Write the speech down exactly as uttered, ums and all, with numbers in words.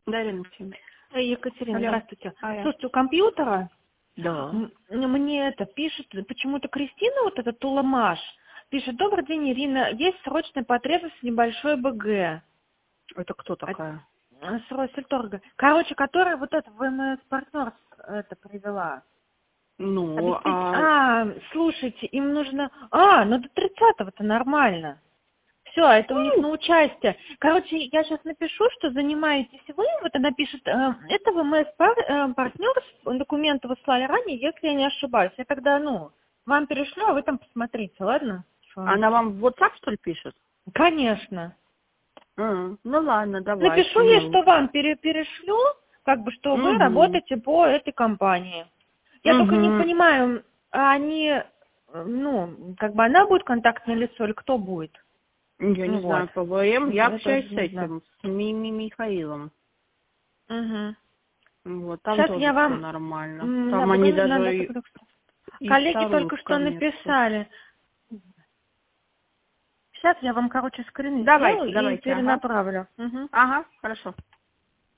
Да, Ирина. Э, Екатерина, Алло. здравствуйте. Алло. Слушайте, у компьютера Да. м, мне это пишет, почему-то Кристина, вот этот Туламаш, пишет: добрый день, Ирина, есть срочная потребность в небольшой БГ. Это кто такая? С Россельторга. Короче, которая вот это ВМС Партнерс это привела. Ну, Обеспеч- а... А, слушайте, им нужно... А, ну до тридцатого-то нормально. Все, это у них на участие. Короче, я сейчас напишу, что занимаетесь вы. Вот она пишет: э, это ВМС пар- э, Партнерс, документы вы слали ранее, если я не ошибаюсь. Я тогда, ну, вам перешлю, а вы там посмотрите, ладно? Что она Она тут? вам в WhatsApp, что ли, пишет? Конечно. А, ну ладно, давайте. Напишу ей, Ну. что вам пере- перешлю, как бы, что вы Угу. работаете по этой компании. Я только не Угу. понимаю, а они, э, ну, как бы она будет контактное лицо или кто будет? Я Ну не вот. знаю, по ВМ. Я Я тоже общаюсь с не знаю. этим, с Мими Михаилом. Угу. Вот, там Сейчас тоже я все вам... нормально. м, Там надо, они надо даже и, только... и Коллеги вторую только что скамейку. написали. Сейчас я вам, короче, скрины Давайте, сделаю и давайте, ага. перенаправлю. Угу. Ага, хорошо.